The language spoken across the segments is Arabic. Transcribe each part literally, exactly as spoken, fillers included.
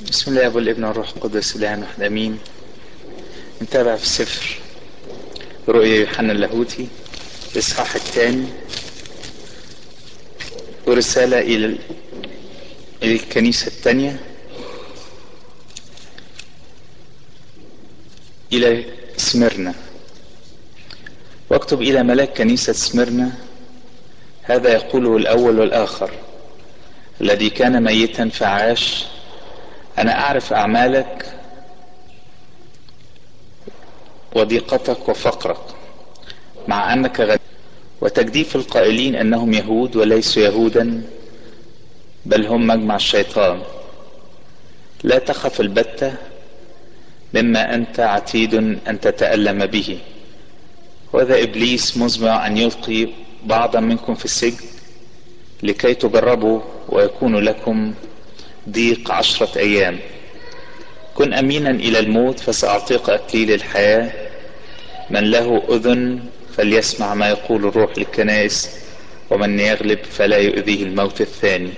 بسم الله والابن والروح القدس الاله واحد امين. نتابع في سفر رؤيا يوحنا اللاهوتي الاصحاح الثاني ورسالة الى الكنيسة الثانية الى سمرنا. واكتب الى ملاك كنيسة سمرنا، هذا يقوله الاول والاخر الذي كان ميتا فعاش: انا اعرف اعمالك وضيقتك وفقرك، مع انك غني، وتجديف القائلين انهم يهود وليسوا يهودا بل هم مجمع الشيطان. لا تخف البتة مما انت عتيد ان تتألم به، وذا ابليس مزمع ان يلقي بعضا منكم في السجن لكي تجربوا ويكون لكم ضيق عشرة ايام. كن امينا الى الموت فساعطيك اكليل الحياة. من له اذن فليسمع ما يقول الروح للكنائس، ومن يغلب فلا يؤذيه الموت الثاني.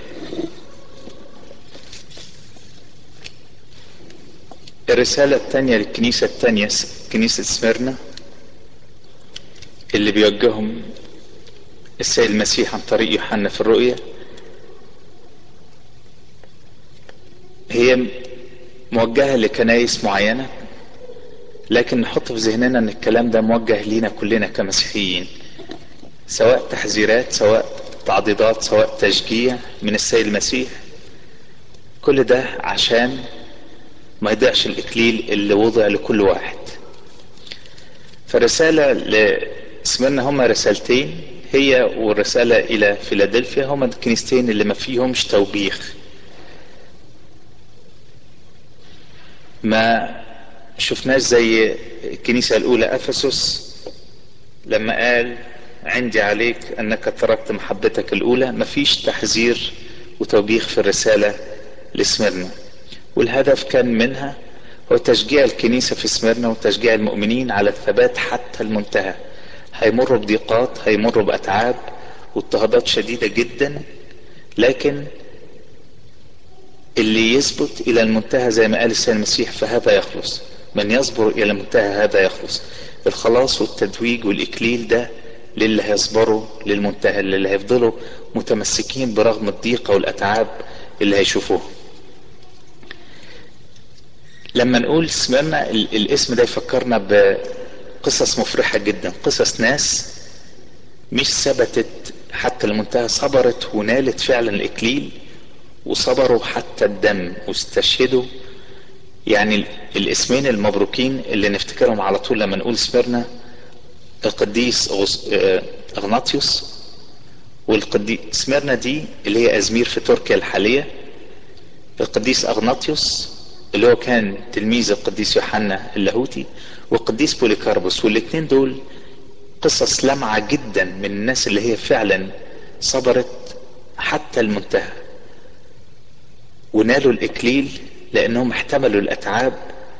الرسالة الثانية للكنيسة الثانية، كنيسة سميرنا، اللي بيوجههم السيد المسيح عن طريق يوحنا في الرؤيا، هي موجهة لكنائس معينة، لكن نحط في ذهننا ان الكلام ده موجه لينا كلنا كمسيحيين، سواء تحذيرات سواء تعضيدات سواء تشجيع من السيد المسيح. كل ده عشان ما يضيعش الاكليل اللي وضع لكل واحد. فالرسالة لسمرنا هما رسالتين، هي والرسالة الى فيلادلفيا، هما الكنيستين اللي ما فيهمش توبيخ. ما شفناش زي الكنيسة الاولى افسس لما قال: عندي عليك انك تركت محبتك الاولى. مفيش تحذير وتوبيخ في الرسالة لسمرنا، والهدف كان منها هو تشجيع الكنيسة في سمرنا وتشجيع المؤمنين على الثبات حتى المنتهى. هيمروا بضيقات، هيمروا بأتعاب واضطهادات شديدة جدا، لكن اللي يثبت الى المنتهى زي ما قال السيد المسيح فهذا يخلص. من يصبر الى المنتهى هذا يخلص. الخلاص والتتويج والاكليل ده للي هيصبروا للمنتهى، اللي هيفضلوا متمسكين برغم الضيقة والاتعاب اللي هيشوفوها. لما نقول سمرنا، الاسم ده يفكرنا بقصص مفرحة جدا، قصص ناس مش ثبتت حتى المنتهى، صبرت ونالت فعلا الاكليل، وصبروا حتى الدم واستشهدوا. يعني الاسمين المبروكين اللي نفتكرهم على طول لما نقول سمرنا: القديس اغناطيوس، والقديس سمرنا دي اللي هي ازمير في تركيا الحالية. القديس اغناطيوس اللي هو كان تلميذ القديس يوحنا اللاهوتي، والقديس بوليكاربوس. والاثنين دول قصص لمعة جدا من الناس اللي هي فعلا صبرت حتى المنتهى ونالوا الاكليل، لانهم احتملوا الاتعاب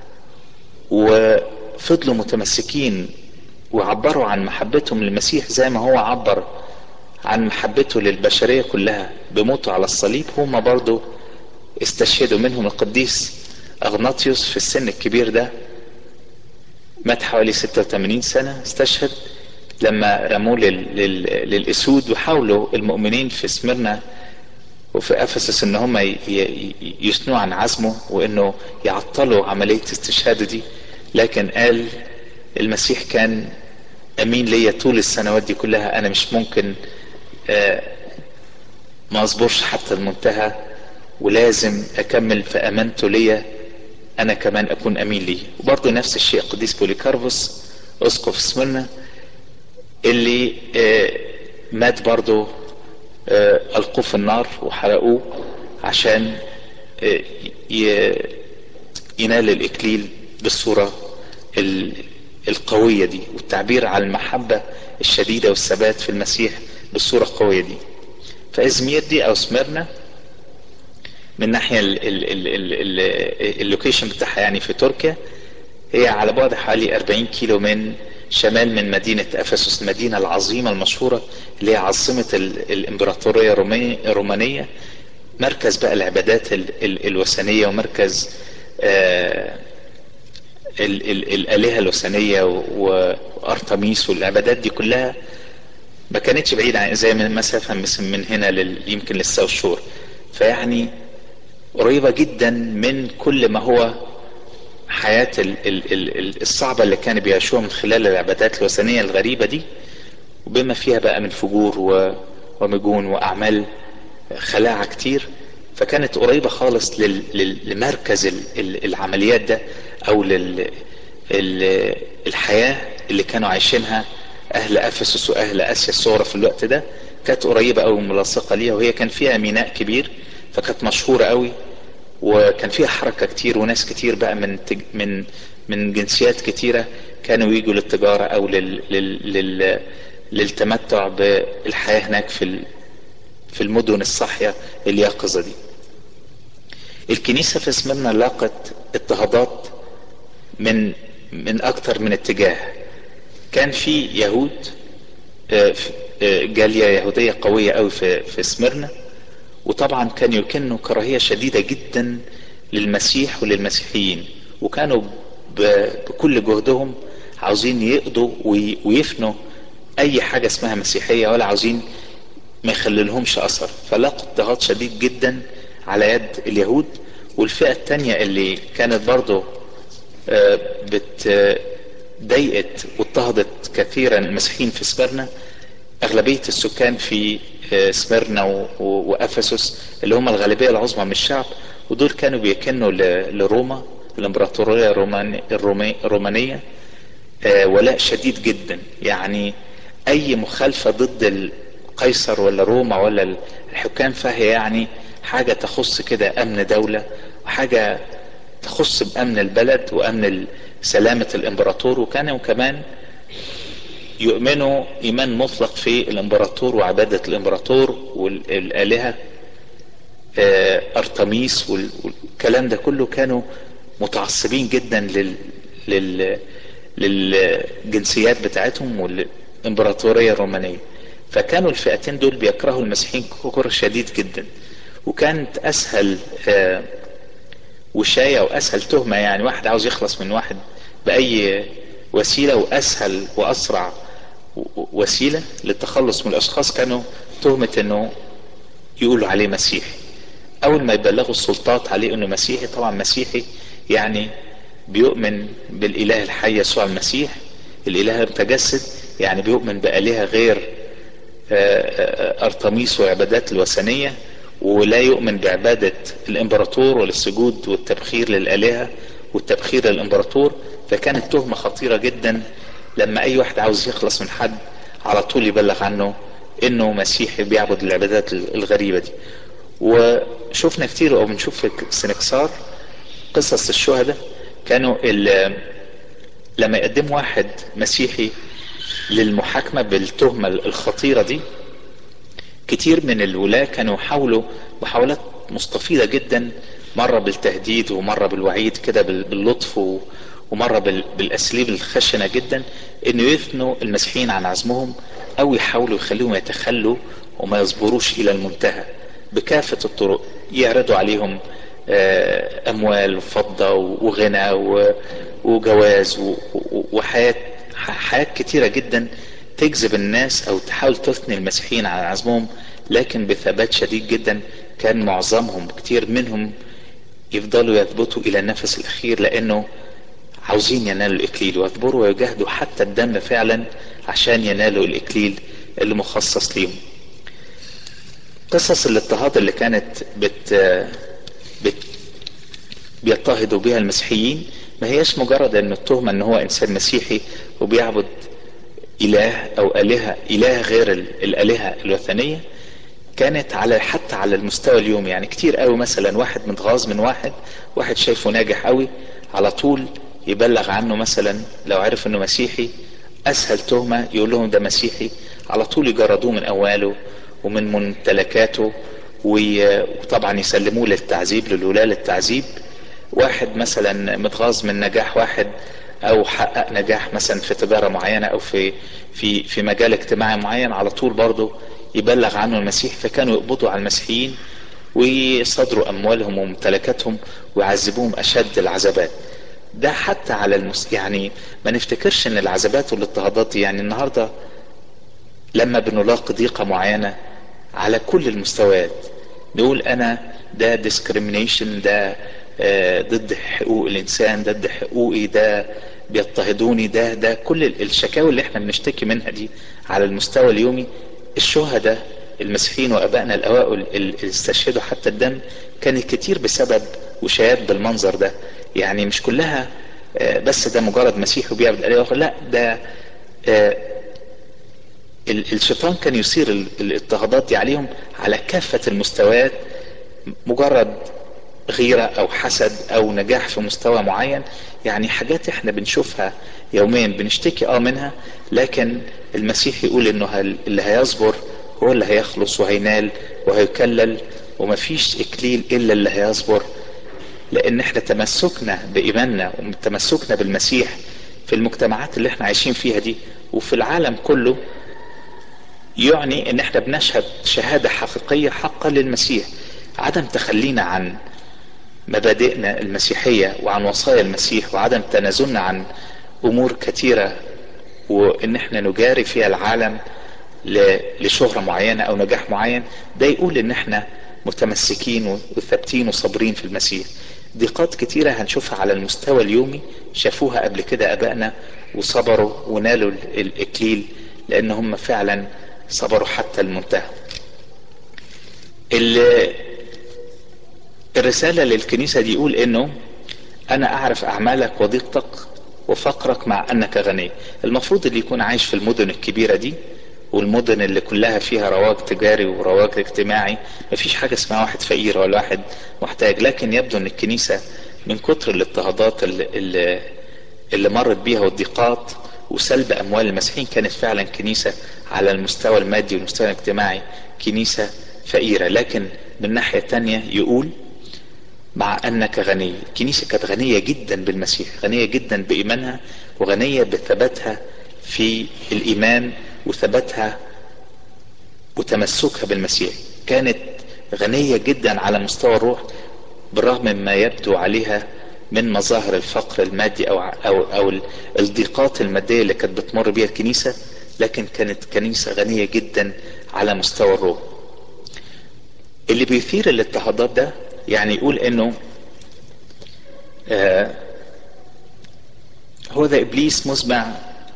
وفضلوا متمسكين وعبروا عن محبتهم للمسيح زي ما هو عبر عن محبته للبشرية كلها بموته على الصليب. هم برضو استشهدوا. منهم القديس اغناطيوس في السن الكبير ده، مات حوالي ستة وثمانين سنة، استشهد لما رموه للاسود، وحاولوا المؤمنين في سمرنا وفي افسس ان هم يثنوا عن عزمه وانه يعطلوا عملية استشهاده دي، لكن قال المسيح كان امين ليا طول السنوات دي كلها، انا مش ممكن ما اصبرش حتى المنتهى، ولازم اكمل في امانته ليا انا كمان اكون امين ليه. وبرضه نفس الشيء قديس بوليكاربوس اسقف سمرنا اللي مات برضه، القوه في النار وحرقوه عشان ينال الاكليل بالصورة القوية دي، والتعبير عن المحبة الشديدة والثبات في المسيح بالصورة القوية دي. فازمير دي او سميرنا من ناحية اللوكيشن بتاعها يعني في تركيا، هي على بعد حوالي أربعين كيلو من شمال من مدينة افسس، المدينة العظيمة المشهورة اللي هي عاصمة الامبراطورية الرومانية، مركز بقى العبادات ال ال الوثنية، ومركز آه ال ال الآلهة الوثنية وأرتميس والعبادات دي كلها ما كانتش بعيدة عن زي من مسافة من هنا لل يمكن للساوث شور. فيعني قريبة جدا من كل ما هو حياة ال ال ال الصعبة اللي كانوا بيعيشوها من خلال العبادات الوثنية الغريبة دي، وبما فيها بقى من فجور ومجون وأعمال خلاعة كتير. فكانت قريبة خالص لمركز العمليات ده، او للحياة اللي كانوا عايشينها اهل افسس واهل اسيا الصغرى في الوقت ده. كانت قريبة اوي ملاصقة ليها، وهي كان فيها ميناء كبير، فكانت مشهورة اوي، وكان فيها حركة كتير وناس كتير بقى من من من جنسيات كتيرة كانوا يجوا للتجارة او لل لل لل للتمتع بالحياة هناك في في المدن الصاحية اليقظة دي. الكنيسة في سميرنا لاقت اضطهادات من من اكتر من اتجاه. كان في يهود، جالية يهودية قوية قوي في في سميرنا، وطبعا كانوا يكنوا كراهية شديدة جدا للمسيح وللمسيحيين، وكانوا بكل جهدهم عاوزين يقضوا ويفنوا اي حاجة اسمها مسيحية، ولا عاوزين ما يخللهمش اثر. فلاقوا اضطهاد شديد جدا على يد اليهود. والفئة التانية اللي كانت برضو بتضايقت واضطهدت كثيرا المسيحيين في سميرنا، اغلبية السكان في سميرنا وافسس اللي هم الغالبية العظمى من الشعب، ودول كانوا بيكنوا لروما الامبراطورية الرومانية ولاء شديد جدا. يعني اي مخالفة ضد قيصر ولا روما ولا الحكام فهي يعني حاجة تخص كده امن دولة، وحاجة تخص بامن البلد وامن سلامة الامبراطور. وكانوا كمان يؤمنوا ايمان مطلق في الامبراطور وعبادة الامبراطور والالهة ارتميس والكلام ده كله. كانوا متعصبين جدا لل لل للجنسيات بتاعتهم والامبراطورية الرومانية. فكانوا الفئتين دول بيكرهوا المسيحيين كره شديد جدا. وكانت اسهل وشاية واسهل تهمة، يعني واحد عاوز يخلص من واحد باي وسيلة، واسهل واسرع وسيلة للتخلص من الاشخاص كانوا تهمة انه يقولوا عليه مسيحي. اول ما يبلغوا السلطات عليه انه مسيحي، طبعا مسيحي يعني بيؤمن بالاله الحي يسوع المسيح الاله المتجسد، يعني بيؤمن بآلهة غير ارتميس والعبادات الوثنية، ولا يؤمن بعبادة الامبراطور والسجود والتبخير للآلهة والتبخير للامبراطور. فكانت تهمة خطيرة جدا لما اي واحد عاوز يخلص من حد على طول يبلغ عنه انه مسيحي بيعبد العبادات الغريبة دي. وشوفنا كتير او بنشوف في سنكسار قصص الشهداء، كانوا لما يقدم واحد مسيحي للمحاكمة بالتهمة الخطيرة دي، كتير من الولاة كانوا حاولوا محاولات مستفيضة جدا، مرة بالتهديد ومرة بالوعيد كده باللطف ومرة بالاساليب الخشنة جدا، انه يثنوا المسيحيين عن عزمهم او يحاولوا يخليهم يتخلوا وما يصبروش الى المنتهى بكافة الطرق. يعرضوا عليهم اموال وفضة وغنى وجواز وحياة حياة كتيرة جدا تجذب الناس او تحاول تثني المسيحيين على عزمهم، لكن بثبات شديد جدا. كان معظمهم كتير منهم يفضلوا يثبتوا الى النفس الاخير، لانه عاوزين ينالوا الاكليل ويثبروا ويجاهدوا حتى الدم فعلا عشان ينالوا الاكليل اللي مخصص ليهم. قصص الاضطهاد اللي كانت بت, بت بيضطهدوا بها المسيحيين ما هيش مجرد ان التهمة ان هو انسان مسيحي وبيعبد اله او الهة اله غير الالهة الوثنية. كانت على حتى على المستوى اليومي، يعني كتير قوي مثلا واحد متغاظ من واحد واحد شايفه ناجح قوي، على طول يبلغ عنه. مثلا لو عرف انه مسيحي اسهل تهمة يقول لهم ده مسيحي، على طول يجردوه من امواله ومن ممتلكاته، وطبعا يسلموه للتعذيب للولاة للتعذيب. واحد مثلا متغاظ من نجاح واحد او حقق نجاح مثلا في تجارة معينة او في في في مجال اجتماعي معين، على طول برضه يبلغ عنه المسيح. فكانوا يقبضوا على المسيحيين ويصادروا اموالهم وممتلكاتهم ويعذبوهم اشد العذابات. ده حتى على المس... يعني ما نفتكرش ان العذابات والاضطهادات دي، يعني النهارده لما بنلاقي ضيقة معينة على كل المستويات نقول انا ده discrimination، ده آه ضد حقوق الانسان، ده ضد حقوقي، ده بيضطهدوني، ده ده كل الشكاوي اللي احنا بنشتكي منها دي على المستوى اليومي. الشهداء المسيحيين وابائنا الاوائل اللي استشهدوا حتى الدم كانت كتير بسبب وشايات بالمنظر ده. يعني مش كلها آه بس ده مجرد مسيحي وبيعبد آلهة أخرى، لا ده آه الشيطان كان يثير الاضطهادات دي عليهم على كافة المستويات، مجرد غيرة او حسد او نجاح في مستوى معين. يعني حاجات احنا بنشوفها يوميا بنشتكي اه منها، لكن المسيح يقول انه اللي هيصبر هو اللي هيخلص وهينال وهيكلل، ومفيش اكليل الا اللي هيصبر. لان احنا تمسكنا بايماننا وتمسكنا بالمسيح في المجتمعات اللي احنا عايشين فيها دي وفي العالم كله، يعني ان احنا بنشهد شهادة حقيقية حقا للمسيح. عدم تخلينا عن مبادئنا المسيحية وعن وصايا المسيح، وعدم تنازلنا عن امور كثيرة وان احنا نجاري فيها العالم لشهرة معينة او نجاح معين، ده يقول ان احنا متمسكين وثابتين وصابرين في المسيح. ضيقات كتيرة هنشوفها على المستوى اليومي شافوها قبل كده ابائنا وصبروا ونالوا الاكليل لان هم فعلا صبروا حتى المنتهى. الرسالة للكنيسة دي يقول انه انا اعرف اعمالك وضيقتك وفقرك مع انك غني. المفروض اللي يكون عايش في المدن الكبيرة دي والمدن اللي كلها فيها رواج تجاري ورواج اجتماعي مفيش حاجة اسمها واحد فقير ولا واحد محتاج. لكن يبدو ان الكنيسة من كتر الاضطهادات اللي, اللي, اللي مرت بيها والضيقات وسلب اموال المسيحيين كانت فعلا كنيسة على المستوى المادي والمستوى الاجتماعي كنيسة فقيرة. لكن من ناحية تانية يقول مع انك غني. الكنيسة كانت غنية جدا بالمسيح، غنية جدا بايمانها وغنية بثباتها في الايمان وثباتها وتمسكها بالمسيح. كانت غنية جدا على مستوى الروح بالرغم مما يبدو عليها من مظاهر الفقر المادي او او او الضيقات المادية اللي كانت بتمر بيها الكنيسة، لكن كانت كنيسة غنية جدا على مستوى الروح. اللي بيثير الاضطهادات ده يعني يقول انه آه هو ذا ابليس مزمع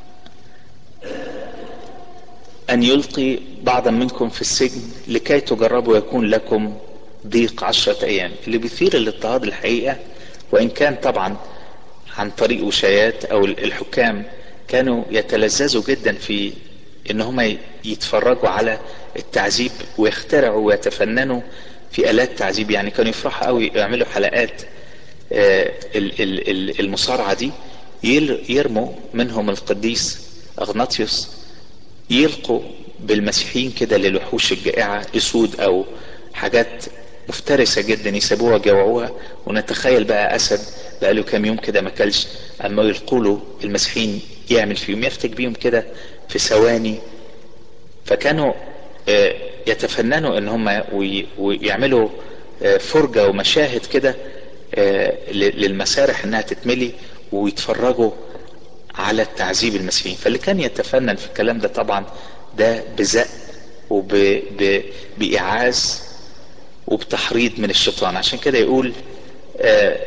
ان يلقي بعضا منكم في السجن لكي تجربوا يكون لكم ضيق عشرة ايام. اللي بيثير الاضطهاد الحقيقة وان كان طبعا عن طريق وشايات او الحكام كانوا يتلذذوا جدا في ان هم يتفرجوا على التعذيب ويخترعوا ويتفننوا في الات تعذيب. يعني كانوا يفرحوا قوي يعملوا حلقات آه المصارعة دي، يرموا منهم القديس اغناطيوس يلقوا بالمسيحيين كده للوحوش الجائعة اسود او حاجات مفترسة جدا يسابوها جوعوها، ونتخيل بقى اسد بقاله كام يوم كده ما كلش اما يلقوا له المسيحيين يعمل فيهم يفتك بيهم كده في ثواني. فكانوا يتفننوا ان هم ويعملوا فرجة ومشاهد كده للمسارح انها تتملي ويتفرجوا على التعذيب المسيحيين. فاللي كان يتفنن في الكلام ده طبعا ده بزق وبإعاز وبتحريض من الشيطان. عشان كده يقول آه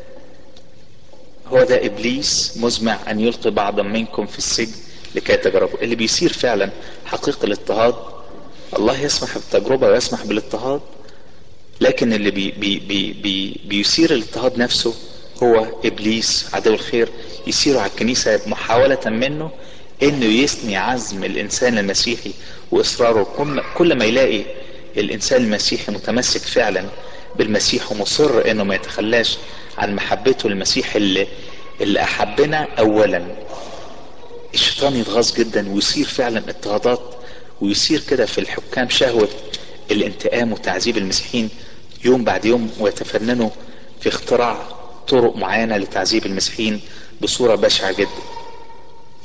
هو ده ابليس مزمع ان يلقي بعضا منكم في السجن لكي تجربوا. اللي بيصير فعلا حقيقة الاضطهاد الله يسمح بالتجربة ويسمح بالاضطهاد، لكن اللي بي بي بي بي بيثير الاضطهاد نفسه هو ابليس عدو الخير، يسير على الكنيسة محاولة منه انه يثني عزم الانسان المسيحي واصراره. كل ما يلاقي الانسان المسيحي متمسك فعلا بالمسيح ومصر انه ما يتخلاش عن محبته للمسيح اللي, اللي احبنا اولا، الشيطان يتغاظ جدا ويصير فعلا اضطهادات ويصير كده في الحكام شهوة الانتقام وتعذيب المسيحيين يوم بعد يوم، ويتفننوا في اختراع طرق معينة لتعذيب المسيحيين بصورة بشعة جدا.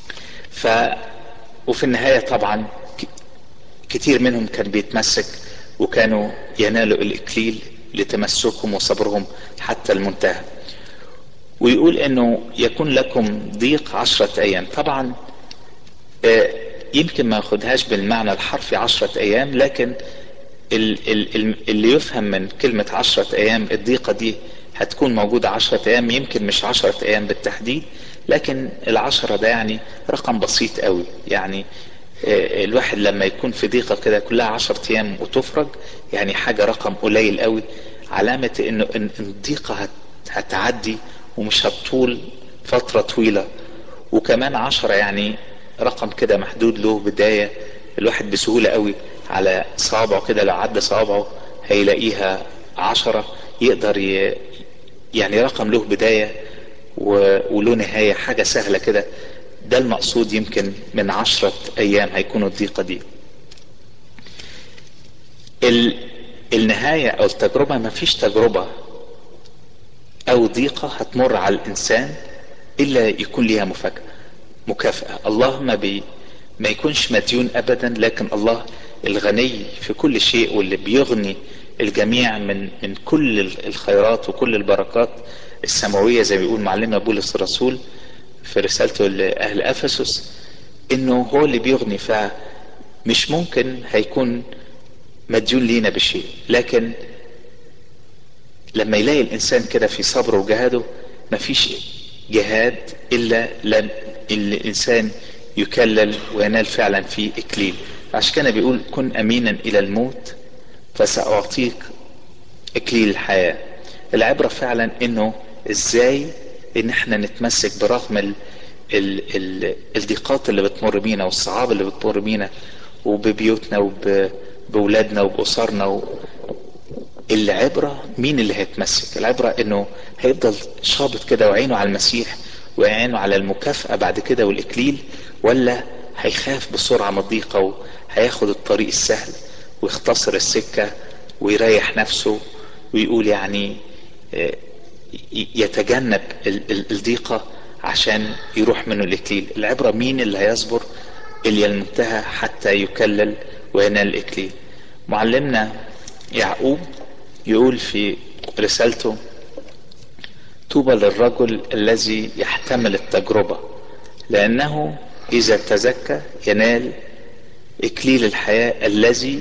ف وفي النهاية طبعا كتير منهم كان بيتمسك وكانوا ينالوا الإكليل لتمسكهم وصبرهم حتى المنتهى. ويقول انه يكون لكم ضيق عشرة ايام. طبعا يمكن ما اخدهاش بالمعنى الحرفي عشرة ايام، لكن اللي يفهم من كلمة عشرة ايام الضيقة دي هتكون موجودة عشرة ايام، يمكن مش عشرة ايام بالتحديد، لكن العشرة ده يعني رقم بسيط قوي. يعني الواحد لما يكون في ضيقة كده كلها عشرة ايام وتفرج، يعني حاجة رقم قليل قوي، علامة انه ان الضيقة هتعدي ومش هتطول فترة طويلة. وكمان عشرة يعني رقم كده محدود له بداية، الواحد بسهولة قوي على صوابعه كده لو عدى صوابعه هيلاقيها عشرة، يقدر ي... يعني رقم له بداية وله نهاية، حاجة سهلة كده. ده المقصود يمكن من عشرة ايام هيكون الضيقة دي. ال... النهاية او التجربة، ما فيش تجربة او ضيقة هتمر على الانسان الا يكون ليها مفاجأة مكافأة. الله ما بي ما يكونش مديون ابدا، لكن الله الغني في كل شيء واللي بيغني الجميع من من كل الخيرات وكل البركات السماوية، زي ما بيقول معلمنا بولس الرسول في رسالته لأهل أفسس، انه هو اللي بيغني، فمش ممكن هيكون مديون لينا بشيء. لكن لما يلاقي الانسان كده في صبره وجهاده، مفيش جهاد الا لم الانسان يكلل وينال فعلا فيه اكليل. عشان كده بيقول كن امينا الى الموت فساعطيك اكليل الحياة. العبرة فعلا انه ازاي ان احنا نتمسك برغم ال ال ال الضيقات اللي بتمر بينا والصعاب اللي بتمر بينا وببيوتنا وبولادنا وبأسرنا. العبرة مين اللي هيتمسك؟ العبرة انه هيفضل شابط كده وعينه على المسيح وعينه على المكافأة بعد كده والاكليل، ولا هيخاف بسرعة من الضيقة وهياخد الطريق السهل ويختصر السكة ويريح نفسه ويقول يعني يتجنب الضيقة عشان يروح منه الاكليل. العبرة مين اللي هيصبر الى المنتهى حتى يكلل وينال الاكليل. معلمنا يعقوب يقول في رسالته طوبى للرجل الذي يحتمل التجربة، لأنه إذا تزكى ينال إكليل الحياة الذي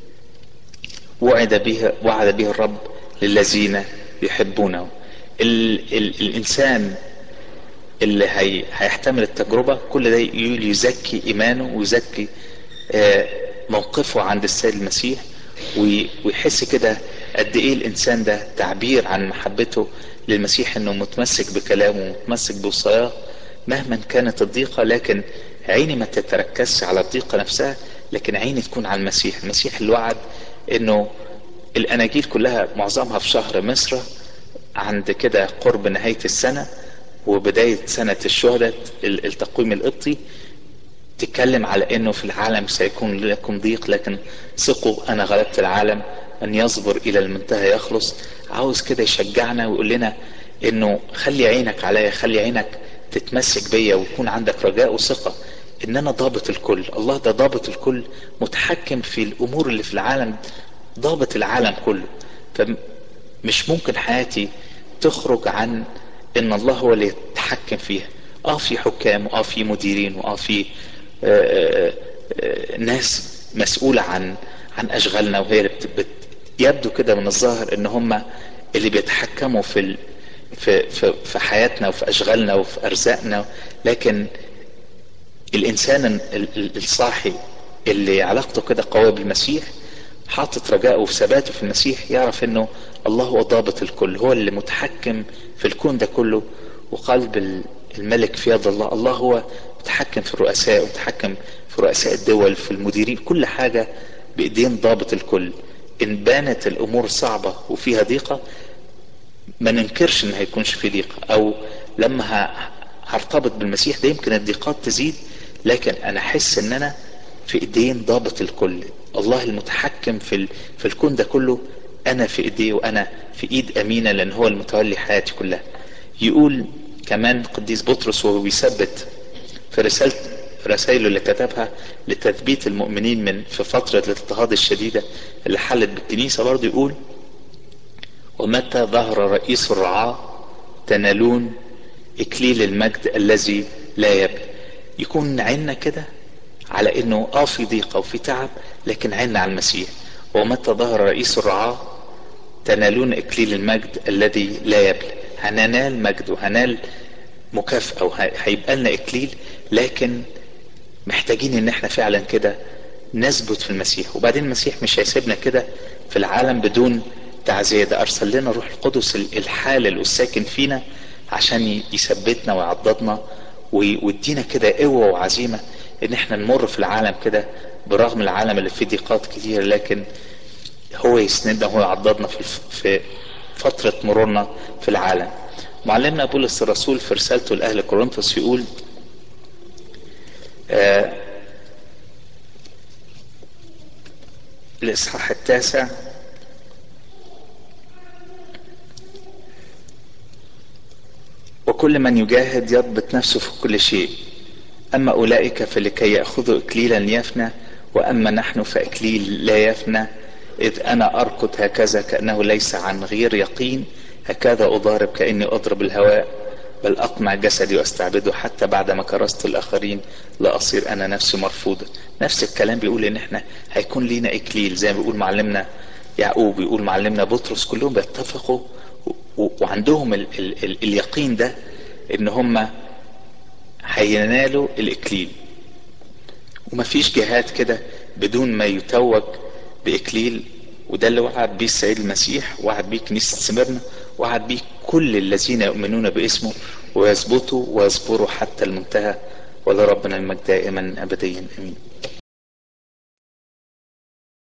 وعد به وعد به الرب للذين يحبونه. ال ال الإنسان اللي هي هيحتمل التجربة كل ده يقول يزكي إيمانه ويزكي آه موقفه عند السيد المسيح، ويحس كده قد ايه الانسان ده تعبير عن محبته للمسيح، انه متمسك بكلامه ومتمسك بوصاياه مهما كانت الضيقة. لكن عيني ما تتركزش على الضيقة نفسها، لكن عيني تكون على المسيح. المسيح اللي وعد انه الاناجيل كلها معظمها في شهر مصر عند كده قرب نهاية السنة وبداية سنة الشهداء التقويم القبطي، تتكلم على انه في العالم سيكون لكم ضيق لكن ثقوا انا غلبت العالم، ان يصبر الى المنتهى يخلص. عاوز كده يشجعنا ويقول لنا انه خلي عينك عليا، خلي عينك تتمسك بيا ويكون عندك رجاء وثقة ان انا ضابط الكل. الله ده ضابط الكل، متحكم في الامور اللي في العالم، ضابط العالم كله. فمش ممكن حياتي تخرج عن ان الله هو اللي يتحكم فيها. اه في حكام واه في مديرين واه في آآ آآ ناس مسؤولة عن عن اشغالنا، وهي اللي بت... يبدو كده من الظاهر ان هم اللي بيتحكموا في ال... في في في حياتنا وفي اشغالنا وفي ارزاقنا. لكن الانسان الصاحي اللي علاقته كده قوية بالمسيح، حاطط رجاءه وثباته في المسيح، يعرف انه الله هو ضابط الكل، هو اللي متحكم في الكون ده كله. وقلب الملك في يد الله. الله هو متحكم في الرؤساء ومتحكم في رؤساء الدول في المديرين، كل حاجة بايدين ضابط الكل. ان بانت الامور صعبة وفيها ضيقة ما ننكرش ان هيكونش في ضيقة، او لما هرتبط بالمسيح ده يمكن الضيقات تزيد، لكن انا احس ان انا في ايدين ضابط الكل. الله المتحكم في ال... في الكون ده كله، انا في ايديه وانا في ايد امينة لان هو المتولي حياتي كلها. يقول كمان قديس بطرس وهو بيثبت في رسالة رسائله اللي كتبها لتثبيت المؤمنين من في فترة الاضطهاد الشديدة اللي حلت بالكنيسة، برضه يقول: ومتى ظهر رئيس الرعاة تنالون اكليل المجد الذي لا يبلى. يكون عيننا كده على انه اه في ضيقة وفي تعب، لكن عيننا على المسيح. ومتى ظهر رئيس الرعاة تنالون اكليل المجد الذي لا يبلى. هننال مجد وهنال مكافأة وهيبقى لنا اكليل، لكن محتاجين ان احنا فعلا كده نثبت في المسيح. وبعدين المسيح مش هيسيبنا كده في العالم بدون تعزية، ده ارسل لنا الروح القدس الحالل والساكن فينا عشان يثبتنا ويعضدنا ويدينا كده قوة وعزيمة ان احنا نمر في العالم كده، برغم العالم اللي فيه ضيقات كتير، لكن هو يسندنا وهو يعضدنا في في فترة مرورنا في العالم. معلمنا بولس الرسول في رسالته لأهل كورنثوس يقول آه الإصحاح التاسع: وكل من يجاهد يضبط نفسه في كل شيء، أما أولئك فلكي يأخذوا إكليلا يفنى، وأما نحن فإكليل لا يفنى. إذ أنا أركض هكذا كأنه ليس عن غير يقين، هكذا أضارب كأني أضرب الهواء، بل أقمع جسدي وأستعبده، حتى بعدما كرست الآخرين لا أصير أنا نفسي مرفوضة. نفس الكلام بيقول إن إحنا هيكون لينا إكليل، زي ما بيقول معلمنا يعقوب، بيقول معلمنا بطرس، كلهم بيتفقوا وعندهم ال ال ال اليقين ده إن هم هينالوا الإكليل. ومفيش جهاد كده بدون ما يتوج بإكليل، وده اللي وعد بيه السيد المسيح، وعد بيه كنيسة سمرنا، وعد بيه كل الذين يؤمنون باسمه ويثبتوا ويصبروا حتى المنتهى. ولربنا المجد دائما أبديا، آمين.